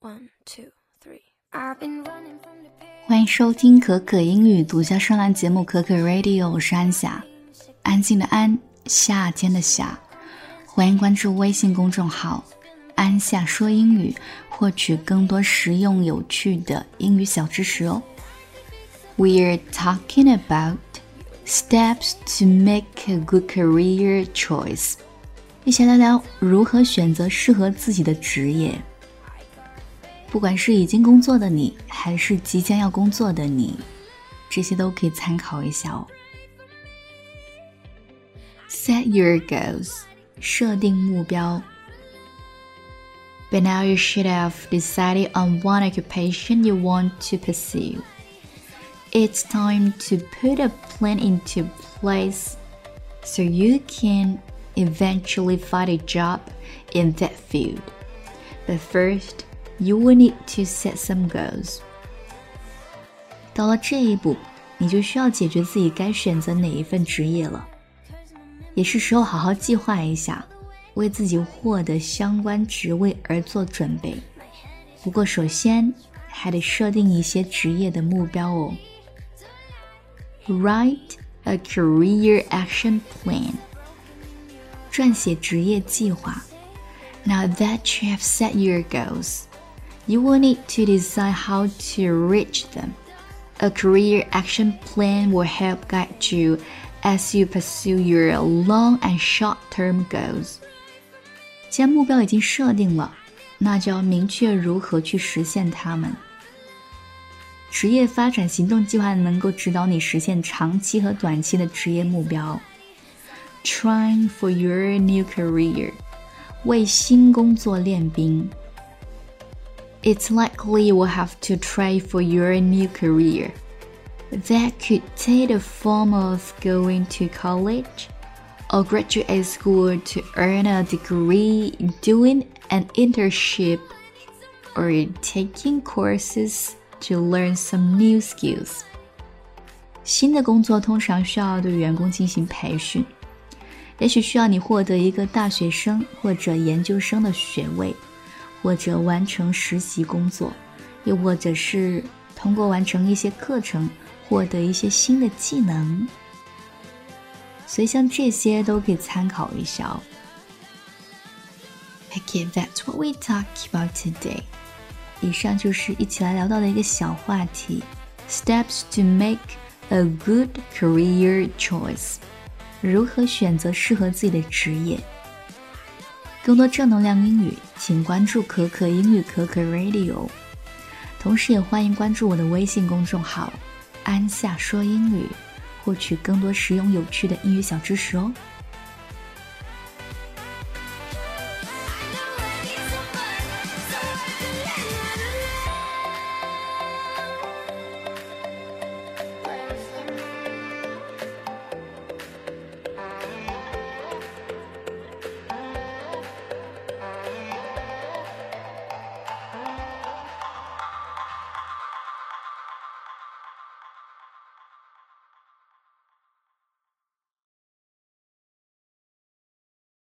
One, two, three. I've been running from the pain. 欢迎收听可可英语独家声兰节目可可 Radio， 我是安夏，安静的安，夏天的夏。欢迎关注微信公众号安夏说英语，获取更多实用有趣的英语小知识哦。We're talking about steps to make a good career choice。一起来聊如何选择适合自己的职业。不管是已经工作的你，还是即将要工作的你，这些都可以参考一下哦。Set your goals， 设定目标。By now you should have decided on one occupation you want to pursue. It's time to put a plan into place so you can eventually find a job in that field. But first, you will need to set some goals. 到了这一步，你就需要解决自己该选择哪一份职业了，也是时候好好计划一下，为自己获得相关职位而做准备。不过首先还得设定一些职业的目标哦。Write a career action plan. 撰写职业计划。Now that you have set your goals,You will need to decide how to reach them. A career action plan will help guide you as you pursue your long and short-term goals. 既然目标已经设定了，那就要明确如何去实现它们。职业发展行动计划能够指导你实现长期和短期的职业目标。Train for your new career. 为新工作练兵。It's likely you will have to train for your new career. That could take the form of going to college or graduate school to earn a degree, doing an internship, or taking courses to learn some new skills. 新的工作通常需要对员工进行培训，也许需要你获得一个大学生或者研究生的学位，或者完成实习工作，又或者是通过完成一些课程获得一些新的技能。所以像这些都可以参考一下哦。Okay, that's what we talked about today. 以上就是一起来聊到的一个小话题 Steps to make a good career choice. 如何选择适合自己的职业。更多正能量英语，请关注可可英语可可 Radio， 同时也欢迎关注我的微信公众号安夏说英语，获取更多实用有趣的英语小知识哦。